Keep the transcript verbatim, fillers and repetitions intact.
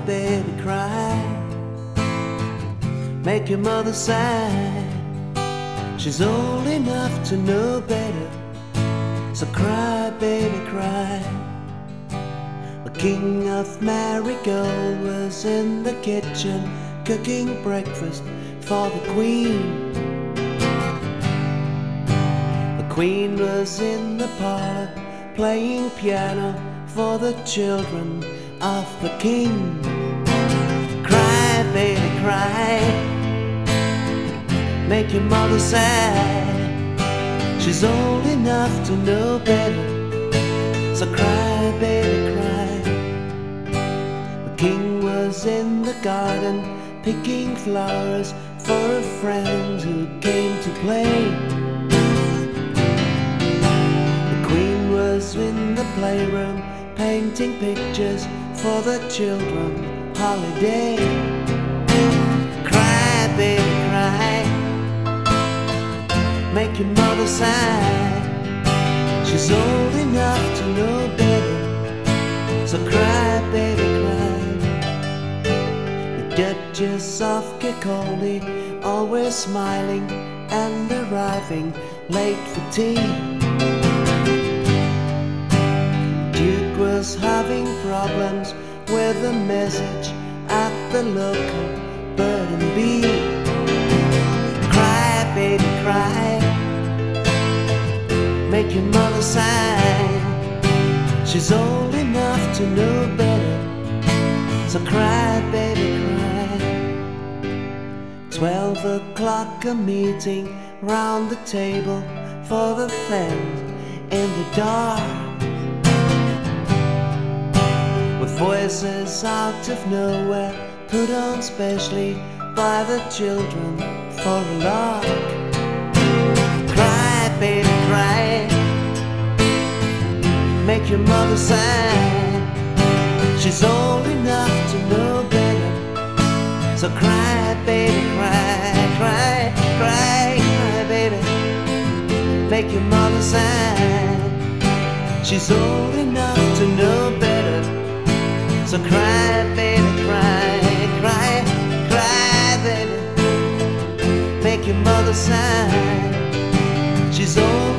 baby, cry. Make your mother sigh. She's old enough to know better. So cry, baby, cry. The king of Marigold was in the kitchen cooking breakfast for the queen. The queen was in the parlor playing piano for the children of the king. Cry, baby, cry. Make your mother sad. She's old enough to know better. So cry, baby, cry. The king was in the garden picking flowers for a friend who came to play. The queen was in the playroom painting pictures for the children holiday. Cry, baby, cry. Make your mother sigh. She's old enough to know better. So cry, baby, cry. The Duchess of Kirkcaldy, always smiling and arriving late for tea. Duke was having problems with a message at the local bird and bee. Cry, baby, cry. Make your mother sigh. She's old enough to know better. So cry, baby, cry. Twelve o'clock, a meeting round the table for the friends in the dark. With voices out of nowhere put on specially by the children for a lark. Cry, baby, cry. Make your mother sigh. She's old enough to know better. So cry, baby, cry, cry, cry, cry, baby. Make your mother sigh. She's old enough to know better. So cry, baby, cry, cry, cry, baby. Make your mother sigh. She's old